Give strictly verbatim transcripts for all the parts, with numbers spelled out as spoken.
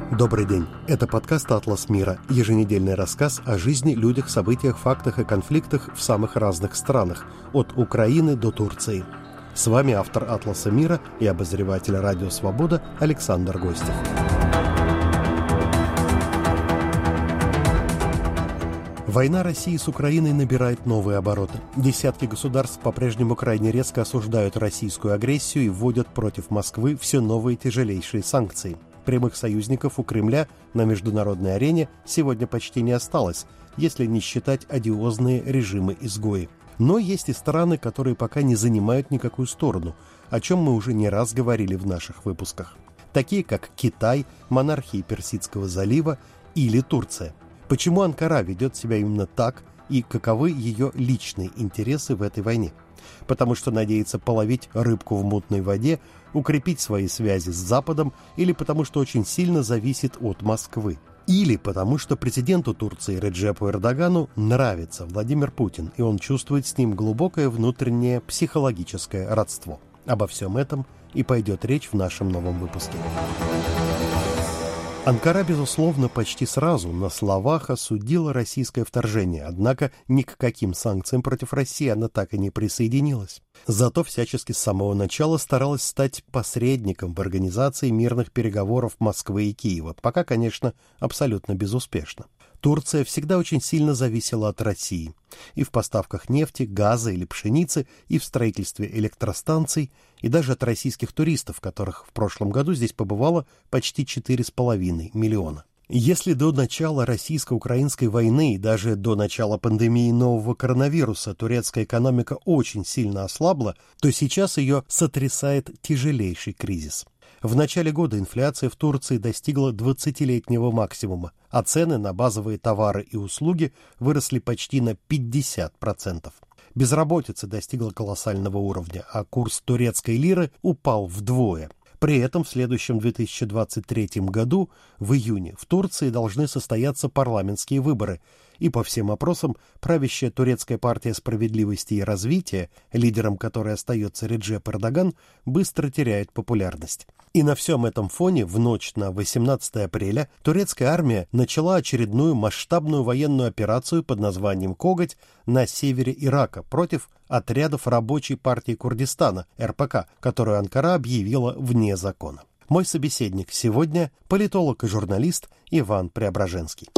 Добрый день. Это подкаст «Атлас мира», еженедельный рассказ о жизни, людях, событиях, фактах и конфликтах в самых разных странах, от Украины до Турции. С вами автор «Атласа мира» и обозреватель «Радио Свобода» Александр Гостев. Война России с Украиной набирает новые обороты. Десятки государств по-прежнему крайне резко осуждают российскую агрессию и вводят против Москвы все новые тяжелейшие санкции. Прямых союзников у Кремля на международной арене сегодня почти не осталось, если не считать одиозные режимы-изгои. Но есть и страны, которые пока не занимают никакую сторону, о чем мы уже не раз говорили в наших выпусках. Такие как Китай, монархии Персидского залива или Турция. Почему Анкара ведет себя именно так и каковы ее личные интересы в этой войне? Потому что надеется половить рыбку в мутной воде, укрепить свои связи с Западом, или потому что очень сильно зависит от Москвы. Или потому что президенту Турции Реджепу Эрдогану нравится Владимир Путин, и он чувствует с ним глубокое внутреннее психологическое родство. Обо всем этом и пойдет речь в нашем новом выпуске. Анкара, безусловно, почти сразу на словах осудила российское вторжение, однако ни к каким санкциям против России она так и не присоединилась. Зато всячески с самого начала старалась стать посредником в организации мирных переговоров Москвы и Киева, пока, конечно, абсолютно безуспешно. Турция всегда очень сильно зависела от России и в поставках нефти, газа или пшеницы, и в строительстве электростанций, и даже от российских туристов, которых в прошлом году здесь побывало почти четыре с половиной миллиона. Если до начала российско-украинской войны и даже до начала пандемии нового коронавируса турецкая экономика очень сильно ослабла, то сейчас ее сотрясает тяжелейший кризис. В начале года инфляция в Турции достигла двадцатилетнего максимума, а цены на базовые товары и услуги выросли почти на пятьдесят процентов. Безработица достигла колоссального уровня, а курс турецкой лиры упал вдвое. При этом в следующем две тысячи двадцать третьем году, в июне, в Турции должны состояться парламентские выборы, и по всем опросам правящая турецкая партия справедливости и развития, лидером которой остается Реджеп Эрдоган, быстро теряет популярность. И на всем этом фоне в ночь на восемнадцатое апреля турецкая армия начала очередную масштабную военную операцию под названием «Коготь» на севере Ирака против отрядов Рабочей партии Курдистана, эр пэ ка, которую Анкара объявила вне закона. Мой собеседник сегодня – политолог и журналист Иван Преображенский.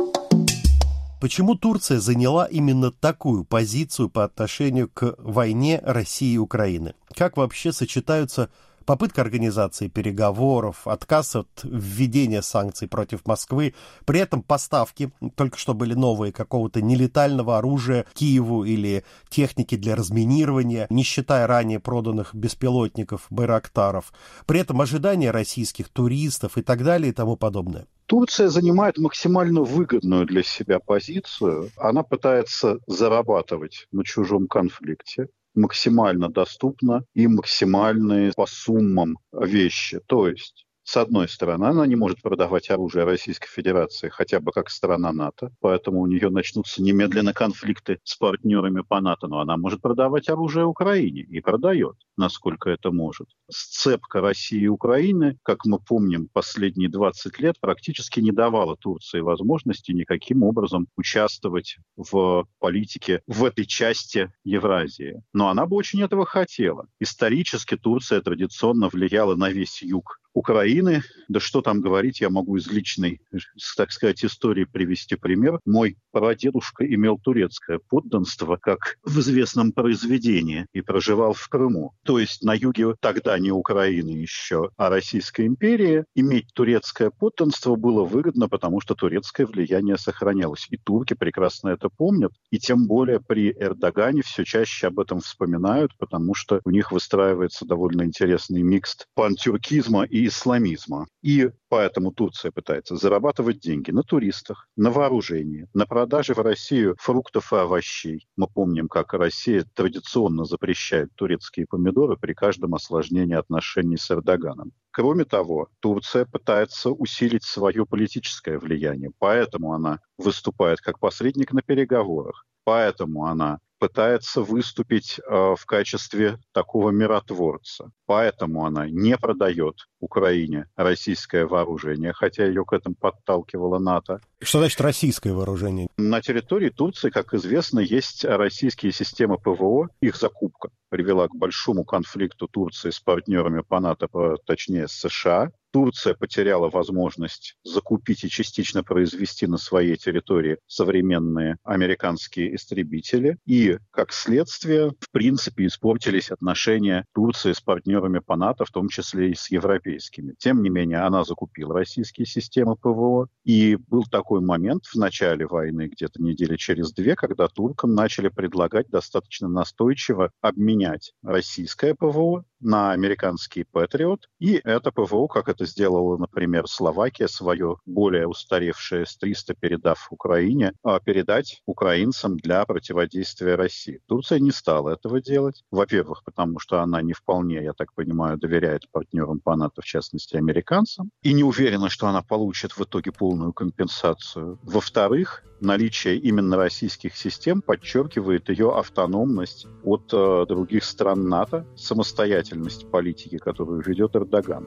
Почему Турция заняла именно такую позицию по отношению к войне России и Украины? Как вообще сочетаются попытка организации переговоров, отказ от введения санкций против Москвы, при этом поставки, только что были новые, какого-то нелетального оружия Киеву или техники для разминирования, не считая ранее проданных беспилотников Байрактаров, при этом ожидания российских туристов и так далее и тому подобное? Турция занимает максимально выгодную для себя позицию. Она пытается зарабатывать на чужом конфликте, максимально доступно и максимальные по суммам вещи. То есть, с одной стороны, она не может продавать оружие Российской Федерации хотя бы как страна НАТО, поэтому у нее начнутся немедленно конфликты с партнерами по НАТО, но она может продавать оружие Украине и продает, насколько это может. Сцепка России и Украины, как мы помним, последние двадцать лет практически не давала Турции возможности никаким образом участвовать в политике в этой части Евразии. Но она бы очень этого хотела. Исторически Турция традиционно влияла на весь юг Украины. Да что там говорить, я могу из личной, так сказать, истории привести пример. Мой прадедушка имел турецкое подданство, как в известном произведении, и проживал в Крыму. То есть на юге тогда не Украины еще, а Российской империи иметь турецкое подданство было выгодно, потому что турецкое влияние сохранялось. И турки прекрасно это помнят. И тем более при Эрдогане все чаще об этом вспоминают, потому что у них выстраивается довольно интересный микс пантюркизма и исламизма. И поэтому Турция пытается зарабатывать деньги на туристах, на вооружении, на продаже в Россию фруктов и овощей. Мы помним, как Россия традиционно запрещает турецкие помидоры при каждом осложнении отношений с Эрдоганом. Кроме того, Турция пытается усилить свое политическое влияние, поэтому она выступает как посредник на переговорах. Поэтому она пытается выступить э, в качестве такого миротворца. Поэтому она не продает Украине российское вооружение, хотя ее к этому подталкивала НАТО. Что значит российское вооружение? На территории Турции, как известно, есть российские системы ПВО. Их закупка привела к большому конфликту Турции с партнерами по НАТО, точнее с США. Турция потеряла возможность закупить и частично произвести на своей территории современные американские истребители. И, как следствие, в принципе, испортились отношения Турции с партнерами по НАТО, в том числе и с европейскими. Тем не менее, она закупила российские системы ПВО. И был такой момент в начале войны, где-то недели через две, когда туркам начали предлагать достаточно настойчиво обменять российское ПВО на американский Патриот. И это ПВО, как это сделала, например, Словакия, свое более устаревшее эс триста, передав Украине, а передать украинцам для противодействия России. Турция не стала этого делать. Во-первых, потому что она не вполне, я так понимаю, доверяет партнерам по НАТО, в частности, американцам, и не уверена, что она получит в итоге полную компенсацию. Во-вторых, наличие именно российских систем подчеркивает ее автономность от э, других стран НАТО, самостоятельность политики, которую ведет Эрдоган.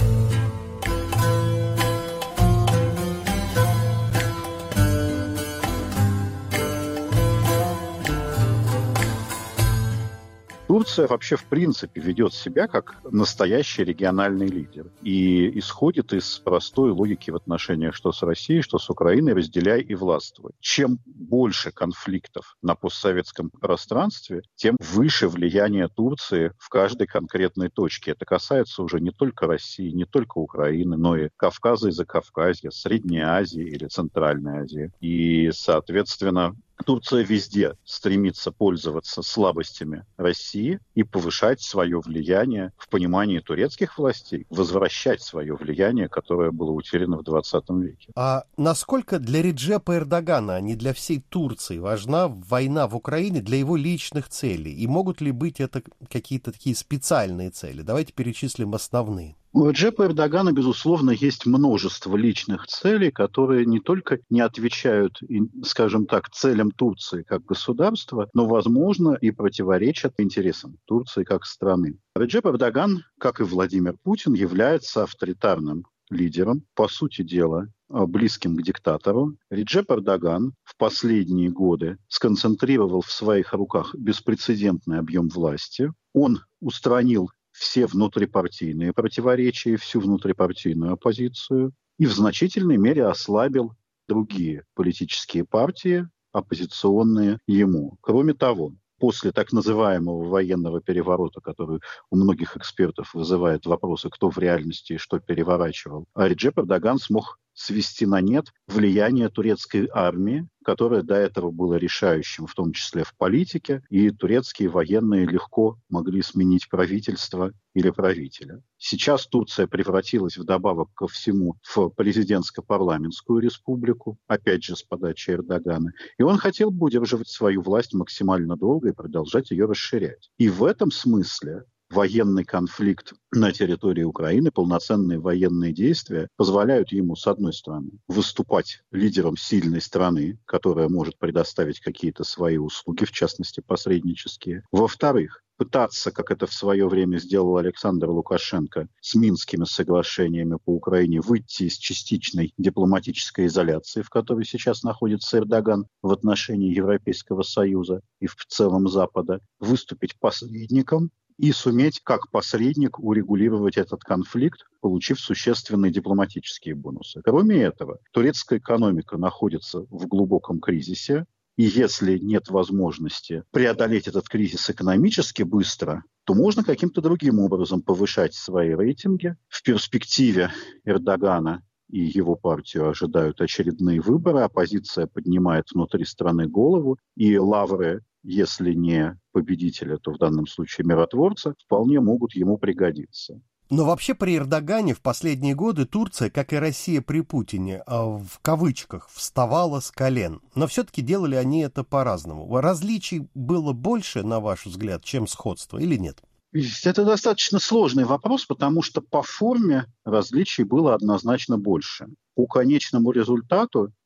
Турция вообще в принципе ведет себя как настоящий региональный лидер и исходит из простой логики в отношениях что с Россией, что с Украиной: разделяй и властвуй. Чем больше конфликтов на постсоветском пространстве, тем выше влияние Турции в каждой конкретной точке. Это касается уже не только России, не только Украины, но и Кавказа и Закавказья, Средней Азии или Центральной Азии. И, соответственно, Турция везде стремится пользоваться слабостями России и повышать свое влияние в понимании турецких властей, возвращать свое влияние, которое было утеряно в двадцатом веке. А насколько для Реджепа Эрдогана, а не для всей Турции, важна война в Украине для его личных целей? И могут ли быть это какие-то такие специальные цели? Давайте перечислим основные. У Реджепа Эрдогана, безусловно, есть множество личных целей, которые не только не отвечают, скажем так, целям Турции как государства, но, возможно, и противоречат интересам Турции как страны. Реджеп Эрдоган, как и Владимир Путин, является авторитарным лидером, по сути дела, близким к диктатору. Реджеп Эрдоган в последние годы сконцентрировал в своих руках беспрецедентный объем власти. Он устранил все внутрипартийные противоречия, всю внутрипартийную оппозицию и в значительной мере ослабил другие политические партии, оппозиционные ему. Кроме того, после так называемого военного переворота, который у многих экспертов вызывает вопросы, кто в реальности и что переворачивал, Реджеп Эрдоган смог свести на нет влияние турецкой армии, которое до этого было решающим, в том числе в политике, и турецкие военные легко могли сменить правительство или правителя. Сейчас Турция превратилась вдобавок ко всему в президентско-парламентскую республику, опять же с подачи Эрдогана, и он хотел бы удерживать свою власть максимально долго и продолжать ее расширять. И в этом смысле военный конфликт на территории Украины, полноценные военные действия позволяют ему, с одной стороны, выступать лидером сильной страны, которая может предоставить какие-то свои услуги, в частности, посреднические. Во-вторых, пытаться, как это в свое время сделал Александр Лукашенко, с Минскими соглашениями по Украине выйти из частичной дипломатической изоляции, в которой сейчас находится Эрдоган в отношении Европейского Союза и в целом Запада, выступить посредником и суметь как посредник урегулировать этот конфликт, получив существенные дипломатические бонусы. Кроме этого, турецкая экономика находится в глубоком кризисе, и если нет возможности преодолеть этот кризис экономически быстро, то можно каким-то другим образом повышать свои рейтинги. В перспективе Эрдогана и его партию ожидают очередные выборы, оппозиция поднимает внутри страны голову, и лавры, если не победителя, то в данном случае миротворца, вполне могут ему пригодиться. Но вообще при Эрдогане в последние годы Турция, как и Россия при Путине, в кавычках, вставала с колен. Но все-таки делали они это по-разному. Различий было больше, на ваш взгляд, чем сходства или нет? Это достаточно сложный вопрос, потому что по форме различий было однозначно больше. По конечному результату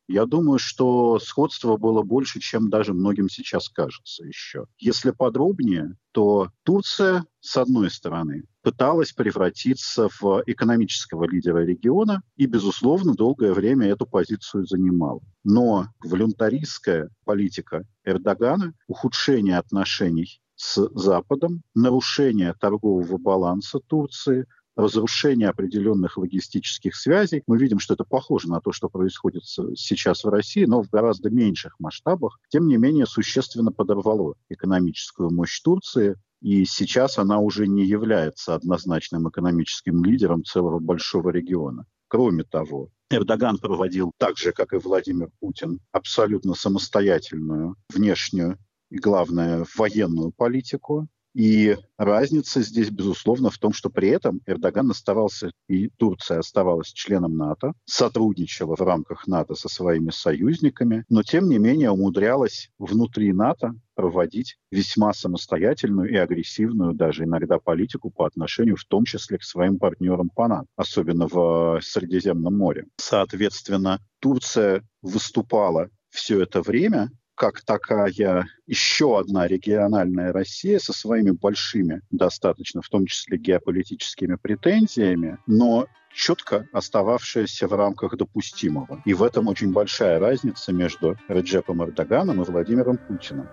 Я думаю, что сходство было больше, чем даже многим сейчас кажется еще. Если подробнее, то Турция, с одной стороны, пыталась превратиться в экономического лидера региона и, безусловно, долгое время эту позицию занимала. Но волюнтаристская политика Эрдогана, ухудшение отношений с Западом, нарушение торгового баланса Турции, разрушение определенных логистических связей. Мы видим, что это похоже на то, что происходит сейчас в России, но в гораздо меньших масштабах. Тем не менее, существенно подорвало экономическую мощь Турции, и сейчас она уже не является однозначным экономическим лидером целого большого региона. Кроме того, Эрдоган проводил, так же, как и Владимир Путин, абсолютно самостоятельную внешнюю и, главное, военную политику. И разница здесь, безусловно, в том, что при этом Эрдоган оставался, и Турция оставалась членом НАТО, сотрудничала в рамках НАТО со своими союзниками, но, тем не менее, умудрялась внутри НАТО проводить весьма самостоятельную и агрессивную даже иногда политику по отношению в том числе к своим партнерам по НАТО, особенно в Средиземном море. Соответственно, Турция выступала все это время как такая еще одна региональная Россия со своими большими, достаточно, в том числе геополитическими претензиями, но четко остававшаяся в рамках допустимого. И в этом очень большая разница между Реджепом Эрдоганом и Владимиром Путиным.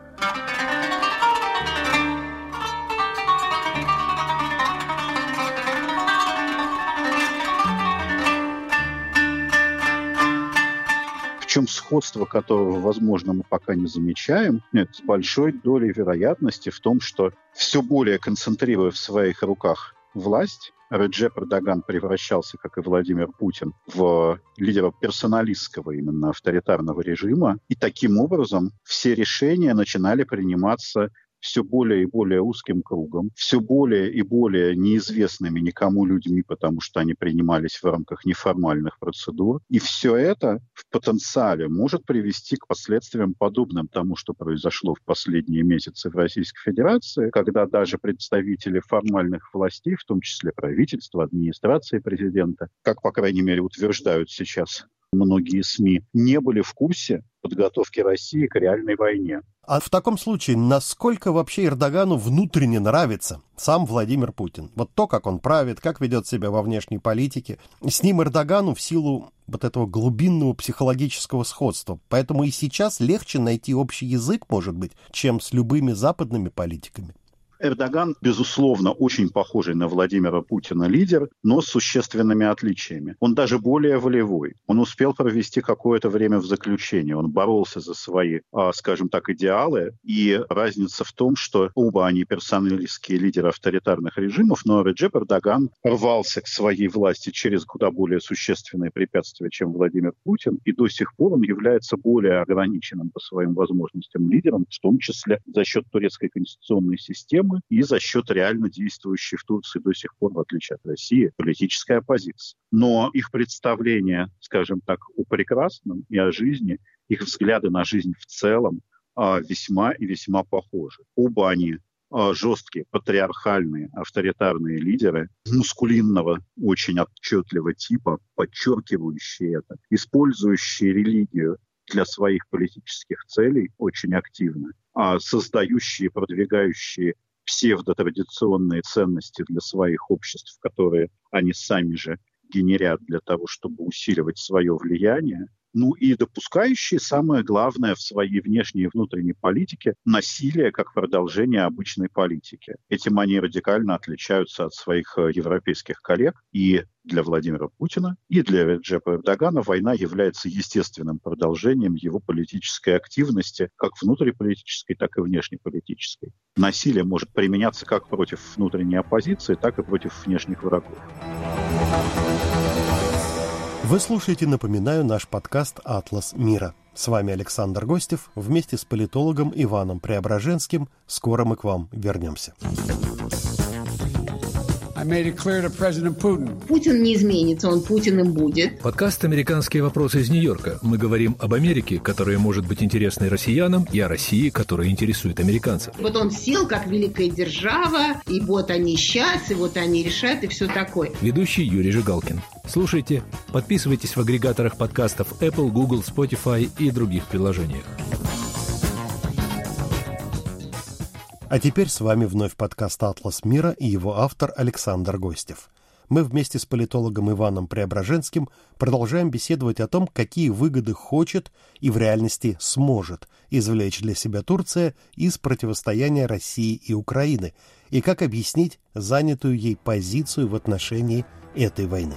В чем сходство которого, возможно, мы пока не замечаем, нет, с большой долей вероятности в том, что все более концентрируя в своих руках власть, Реджеп Эрдоган превращался, как и Владимир Путин, в лидера персоналистского именно авторитарного режима, и таким образом все решения начинали приниматься все более и более узким кругом, все более и более неизвестными никому людьми, потому что они принимались в рамках неформальных процедур. И все это в потенциале может привести к последствиям, подобным тому, что произошло в последние месяцы в Российской Федерации, когда даже представители формальных властей, в том числе правительства, администрации президента, как, по крайней мере, утверждают сейчас многие СМИ, не были в курсе подготовки России к реальной войне. А в таком случае, насколько вообще Эрдогану внутренне нравится сам Владимир Путин? Вот то, как он правит, как ведет себя во внешней политике. С ним Эрдогану в силу вот этого глубинного психологического сходства. Поэтому и сейчас легче найти общий язык, может быть, чем с любыми западными политиками. Эрдоган, безусловно, очень похожий на Владимира Путина лидер, но с существенными отличиями. Он даже более волевой. Он успел провести какое-то время в заключении. Он боролся за свои, скажем так, идеалы. И разница в том, что оба они персоналистские лидеры авторитарных режимов, но Реджеп Эрдоган рвался к своей власти через куда более существенные препятствия, чем Владимир Путин. И до сих пор он является более ограниченным по своим возможностям лидером, в том числе за счет турецкой конституционной системы и за счет реально действующей в Турции до сих пор, в отличие от России, политической оппозиции. Но их представления, скажем так, о прекрасном и о жизни, их взгляды на жизнь в целом весьма и весьма похожи. Оба они жесткие, патриархальные, авторитарные лидеры мускулинного, очень отчетливого типа, подчеркивающие это, использующие религию для своих политических целей очень активно, а создающие, продвигающие псевдотрадиционные ценности для своих обществ, которые они сами же генерят для того, чтобы усиливать свое влияние, ну и допускающие, самое главное, в своей внешней и внутренней политике насилие как продолжение обычной политики. Этим они радикально отличаются от своих европейских коллег. И для Владимира Путина, и для Реджепа Эрдогана война является естественным продолжением его политической активности, как внутриполитической, так и внешнеполитической. Насилие может применяться как против внутренней оппозиции, так и против внешних врагов. Вы слушаете, напоминаю, наш подкаст «Атлас мира». С вами Александр Гостев. Вместе с политологом Иваном Преображенским скоро мы к вам вернемся. Путин не изменится, он Путиным будет. Подкаст «Американские вопросы» из Нью-Йорка. Мы говорим об Америке, которая может быть интересной россиянам, и о России, которая интересует американцев. Вот он сел как великая держава, и вот они сейчас, и вот они решают, и все такое. Ведущий Юрий Жигалкин. Слушайте Подписывайтесь в агрегаторах подкастов Apple, Google, Spotify и других приложениях. А теперь с вами вновь подкаст «Атлас мира» и его автор Александр Гостев. Мы вместе с политологом Иваном Преображенским продолжаем беседовать о том, какие выгоды хочет и в реальности сможет извлечь для себя Турция из противостояния России и Украины, и как объяснить занятую ей позицию в отношении этой войны.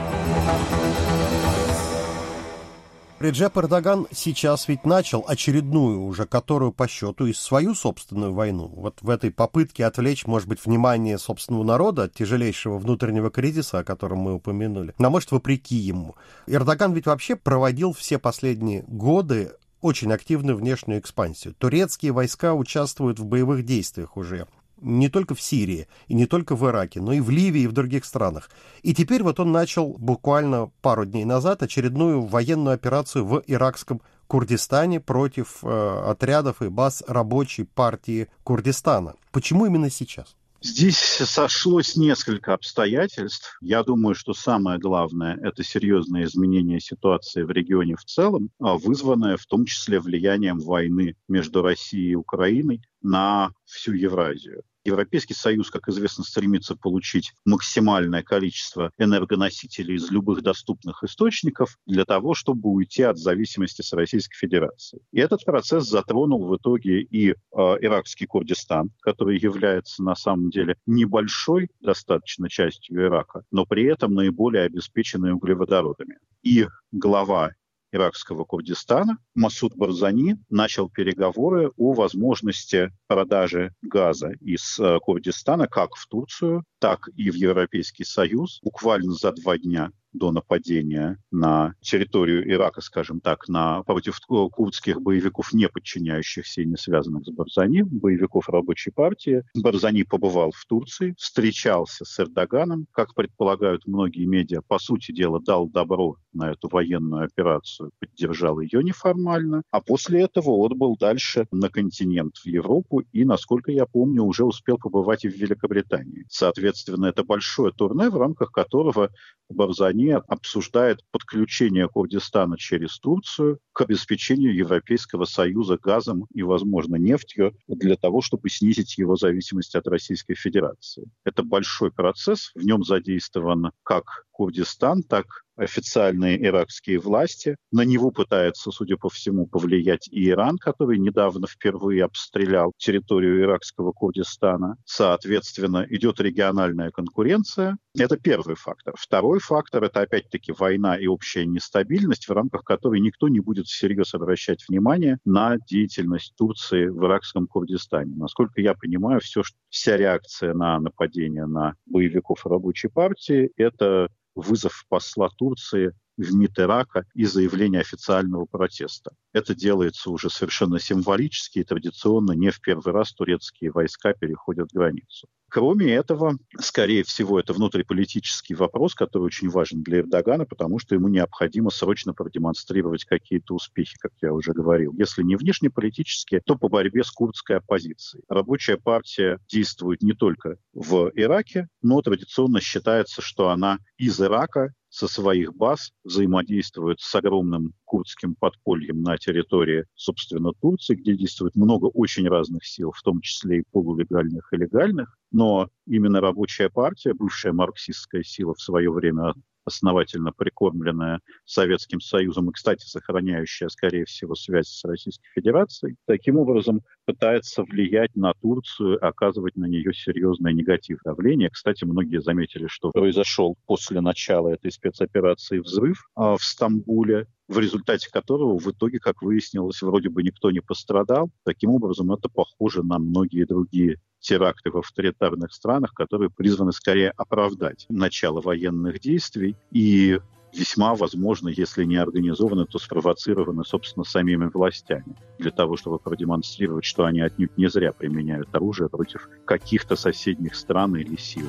Реджеп Эрдоган сейчас ведь начал очередную, уже которую по счету, и свою собственную войну. Вот в этой попытке отвлечь, может быть, внимание собственного народа от тяжелейшего внутреннего кризиса, о котором мы упомянули, но, может, вопреки ему. Эрдоган ведь вообще проводил все последние годы очень активную внешнюю экспансию. Турецкие войска участвуют в боевых действиях уже. Не только в Сирии и не только в Ираке, но и в Ливии и в других странах. И теперь вот он начал буквально пару дней назад очередную военную операцию в иракском Курдистане против э, отрядов и баз рабочей партии Курдистана. Почему именно сейчас? Здесь сошлось несколько обстоятельств. Я думаю, что самое главное – это серьезное изменение ситуации в регионе в целом, вызванное в том числе влиянием войны между Россией и Украиной на всю Евразию. Европейский Союз, как известно, стремится получить максимальное количество энергоносителей из любых доступных источников для того, чтобы уйти от зависимости с Российской Федерацией. И этот процесс затронул в итоге и э, иракский Курдистан, который является на самом деле небольшой достаточно частью Ирака, но при этом наиболее обеспеченной углеводородами. И глава иракского Курдистана Масуд Барзани начал переговоры о возможности продажи газа из э, Курдистана как в Турцию, так и в Европейский Союз буквально за два дня до нападения на территорию Ирака, скажем так, на, против курдских боевиков, не подчиняющихся и не связанных с Барзани, боевиков рабочей партии. Барзани побывал в Турции, встречался с Эрдоганом, как предполагают многие медиа, по сути дела, дал добро на эту военную операцию, поддержал ее неформально, а после этого отбыл дальше на континент, в Европу, и, насколько я помню, уже успел побывать и в Великобритании. Соответственно, это большое турне, в рамках которого Барзани обсуждает подключение Курдистана через Турцию к обеспечению Европейского Союза газом и, возможно, нефтью для того, чтобы снизить его зависимость от Российской Федерации. Это большой процесс, в нем задействован как Курдистан, так официальные иракские власти. На него пытается, судя по всему, повлиять и Иран, который недавно впервые обстрелял территорию иракского Курдистана. Соответственно, идет региональная конкуренция. Это первый фактор. Второй фактор – это, опять-таки, война и общая нестабильность, в рамках которой никто не будет всерьез обращать внимание на деятельность Турции в иракском Курдистане. Насколько я понимаю, все, вся реакция на нападение на боевиков рабочей партии – это вызов посла Турции в МИД Ирака и заявление официального протеста. Это делается уже совершенно символически и традиционно не в первый раз турецкие войска переходят границу. Кроме этого, скорее всего, это внутриполитический вопрос, который очень важен для Эрдогана, потому что ему необходимо срочно продемонстрировать какие-то успехи, как я уже говорил. Если не внешнеполитические, то по борьбе с курдской оппозицией. Рабочая партия действует не только в Ираке, но традиционно считается, что она из Ирака со своих баз взаимодействует с огромным курдским подпольем на территории, собственно, Турции, где действует много очень разных сил, в том числе и полулегальных и легальных. Но именно рабочая партия, бывшая марксистская сила, в свое время основательно прикормленная Советским Союзом и, кстати, сохраняющая, скорее всего, связь с Российской Федерацией, таким образом пытается влиять на Турцию, оказывать на нее серьезное негативное давление. Кстати, многие заметили, что произошел после начала этой спецоперации взрыв а, в Стамбуле, в результате которого в итоге, как выяснилось, вроде бы никто не пострадал. Таким образом, это похоже на многие другие теракты в авторитарных странах, которые призваны скорее оправдать начало военных действий и весьма возможно, если не организованы, то спровоцированы, собственно, самими властями для того, чтобы продемонстрировать, что они отнюдь не зря применяют оружие против каких-то соседних стран или сил.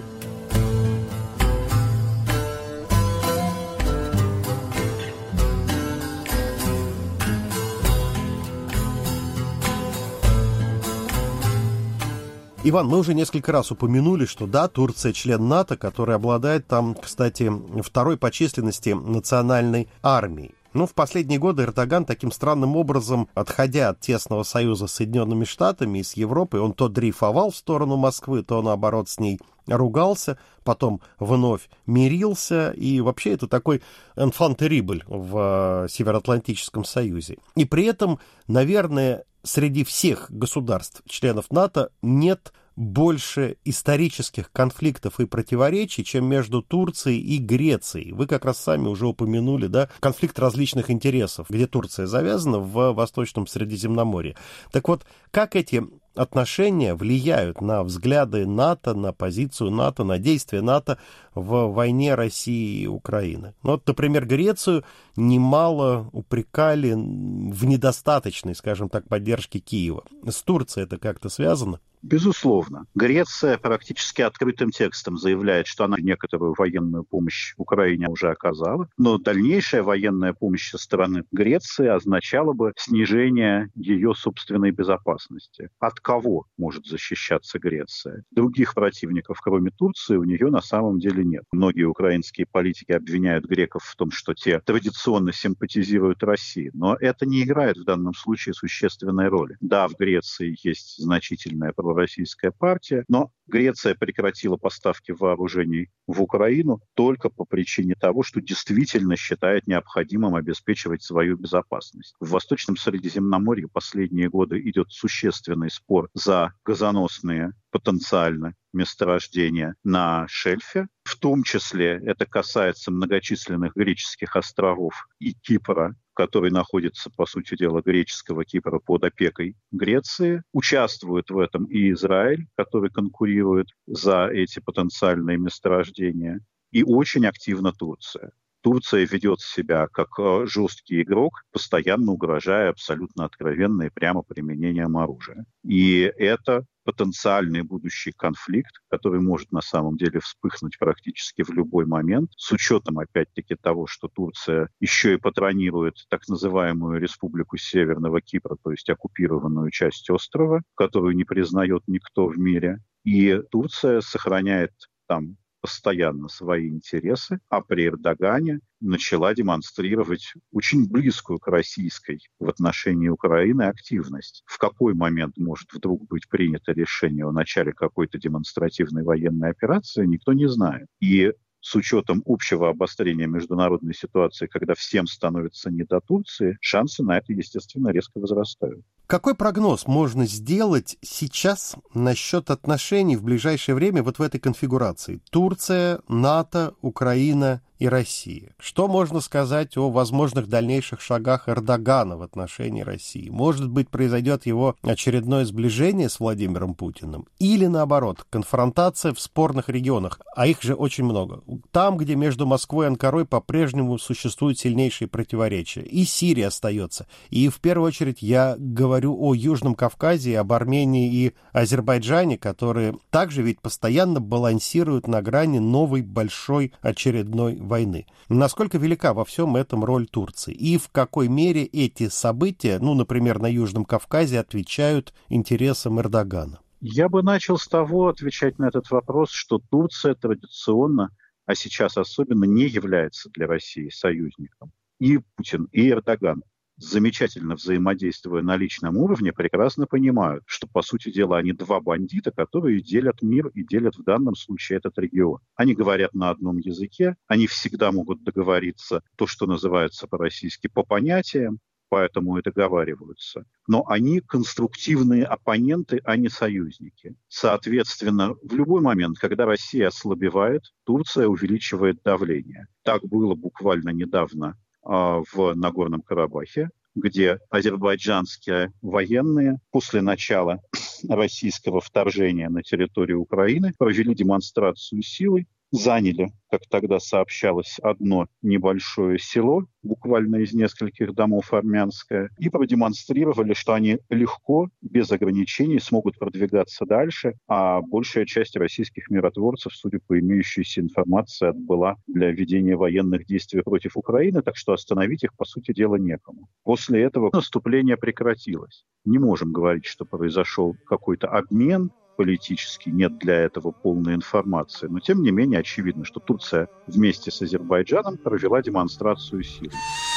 Иван, мы уже несколько раз упомянули, что да, Турция член НАТО, который обладает там, кстати, второй по численности национальной армией. Ну, в последние годы Эрдоган таким странным образом, отходя от тесного союза с Соединенными Штатами и с Европой, он то дрейфовал в сторону Москвы, то, наоборот, с ней ругался, потом вновь мирился, и вообще это такой enfant terrible в Североатлантическом союзе. И при этом, наверное, среди всех государств, членов НАТО, нет больше исторических конфликтов и противоречий, чем между Турцией и Грецией. Вы как раз сами уже упомянули, да, конфликт различных интересов, где Турция завязана в Восточном Средиземноморье. Так вот, как эти отношения влияют на взгляды НАТО, на позицию НАТО, на действия НАТО в войне России и Украины? Ну, вот, например, Грецию немало упрекали в недостаточной, скажем так, поддержке Киева. С Турцией это как-то связано? Безусловно. Греция практически открытым текстом заявляет, что она некоторую военную помощь Украине уже оказала, но дальнейшая военная помощь со стороны Греции означала бы снижение ее собственной безопасности. От кого может защищаться Греция? Других противников, кроме Турции, у нее на самом деле нет. Многие украинские политики обвиняют греков в том, что те традиционно симпатизируют России, но это не играет в данном случае существенной роли. Да, в Греции есть значительная российская партия, но Греция прекратила поставки вооружений в Украину только по причине того, что действительно считает необходимым обеспечивать свою безопасность. В Восточном Средиземноморье последние годы идет существенный спор за газоносные потенциально месторождения на шельфе. В том числе это касается многочисленных греческих островов и Кипра, который находится, по сути дела, греческого Кипра под опекой Греции. Участвует в этом и Израиль, который конкурирует за эти потенциальные месторождения, и очень активно Турция. Турция ведет себя как жесткий игрок, постоянно угрожая абсолютно откровенно и прямо применением оружия. И это потенциальный будущий конфликт, который может на самом деле вспыхнуть практически в любой момент, с учетом, опять-таки, того, что Турция еще и патронирует так называемую Республику Северного Кипра, то есть оккупированную часть острова, которую не признает никто в мире. И Турция сохраняет там постоянно свои интересы, а при Эрдогане начала демонстрировать очень близкую к российской в отношении Украины активность. В какой момент может вдруг быть принято решение о начале какой-то демонстративной военной операции, никто не знает. И с учетом общего обострения международной ситуации, когда всем становится не до Турции, шансы на это, естественно, резко возрастают. Какой прогноз можно сделать сейчас насчет отношений в ближайшее время вот в этой конфигурации? Турция, НАТО, Украина и Россия. Что можно сказать о возможных дальнейших шагах Эрдогана в отношении России? Может быть, произойдет его очередное сближение с Владимиром Путиным? Или, наоборот, конфронтация в спорных регионах, а их же очень много. Там, где между Москвой и Анкарой по-прежнему существуют сильнейшие противоречия. И Сирия остается. И в первую очередь я говорю о Южном Кавказе, об Армении и Азербайджане, которые также ведь постоянно балансируют на грани новой большой очередной войны. Насколько велика во всем этом роль Турции? И в какой мере эти события, ну, например, на Южном Кавказе, отвечают интересам Эрдогана? Я бы начал с того, отвечать на этот вопрос, что Турция традиционно, а сейчас особенно, не является для России союзником. И Путин, и Эрдоган, замечательно взаимодействуя на личном уровне, прекрасно понимают, что, по сути дела, они два бандита, которые делят мир и делят в данном случае этот регион. Они говорят на одном языке, они всегда могут договориться, то, что называется по-российски, по понятиям, поэтому и договариваются. Но они конструктивные оппоненты, а не союзники. Соответственно, в любой момент, когда Россия ослабевает, Турция увеличивает давление. Так было буквально недавно в Нагорном Карабахе, где азербайджанские военные после начала российского вторжения на территорию Украины провели демонстрацию силы, заняли, как тогда сообщалось, одно небольшое село, буквально из нескольких домов армянское, и продемонстрировали, что они легко, без ограничений, смогут продвигаться дальше, а большая часть российских миротворцев, судя по имеющейся информации, отбыла для ведения военных действий против Украины, так что остановить их, по сути дела, некому. После этого наступление прекратилось. Не можем говорить, что произошел какой-то обмен, политически нет для этого полной информации. Но, тем не менее, очевидно, что Турция вместе с Азербайджаном провела демонстрацию силы.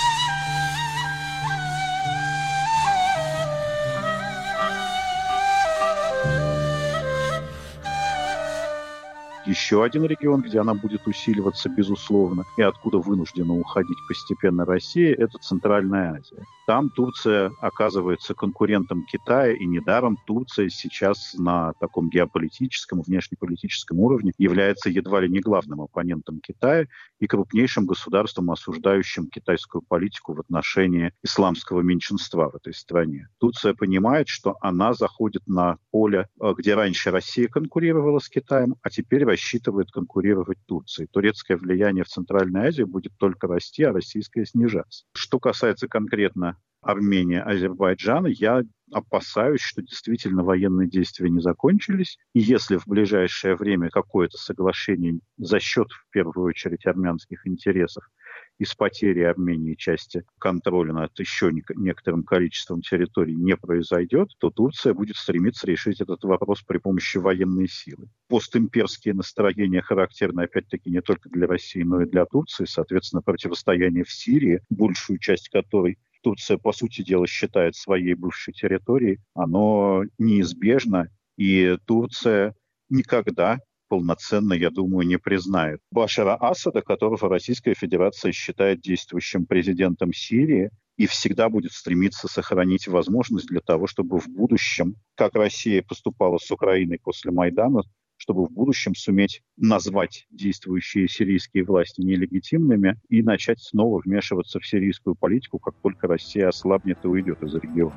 Еще один регион, где она будет усиливаться, безусловно, и откуда вынуждена уходить постепенно Россия, это Центральная Азия. Там Турция оказывается конкурентом Китая, и недаром Турция сейчас на таком геополитическом, внешнеполитическом уровне является едва ли не главным оппонентом Китая и крупнейшим государством, осуждающим китайскую политику в отношении исламского меньшинства в этой стране. Турция понимает, что она заходит на поле, где раньше Россия конкурировала с Китаем, а теперь рассчитывает конкурировать Турцией. Турецкое влияние в Центральной Азии будет только расти, а российское снижаться. Что касается конкретно Армении, Азербайджана, я опасаюсь, что действительно военные действия не закончились. И если в ближайшее время какое-то соглашение за счет, в первую очередь, армянских интересов и с потерей Армении части контроля над еще некоторым количеством территорий не произойдет, то Турция будет стремиться решить этот вопрос при помощи военной силы. Постимперские настроения характерны, опять-таки, не только для России, но и для Турции. Соответственно, противостояние в Сирии, большую часть которой Турция, по сути дела, считает своей бывшей территорией, оно неизбежно, и Турция никогда полноценно, я думаю, не признает Башара Асада, которого Российская Федерация считает действующим президентом Сирии, и всегда будет стремиться сохранить возможность для того, чтобы в будущем, как Россия поступала с Украиной после Майдана, чтобы в будущем суметь назвать действующие сирийские власти нелегитимными и начать снова вмешиваться в сирийскую политику, как только Россия ослабнет и уйдет из региона.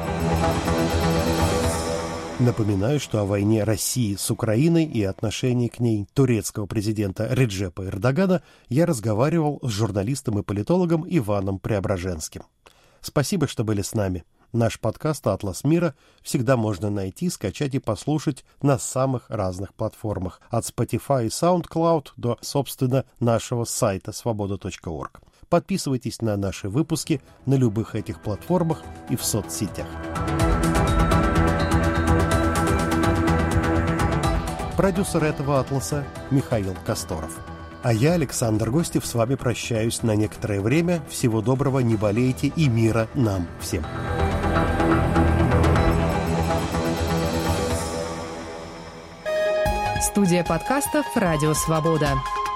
Напоминаю, что о войне России с Украиной и отношении к ней турецкого президента Реджепа Эрдогана я разговаривал с журналистом и политологом Иваном Преображенским. Спасибо, что были с нами. Наш подкаст «Атлас мира» всегда можно найти, скачать и послушать на самых разных платформах, от Spotify и SoundCloud до, собственно, нашего сайта свобода точка орг. Подписывайтесь на наши выпуски на любых этих платформах и в соцсетях. Продюсер этого «Атласа» Михаил Косторов. А я, Александр Гостев, с вами прощаюсь на некоторое время. Всего доброго, не болейте и мира нам всем. Студия подкастов «Радио Свобода».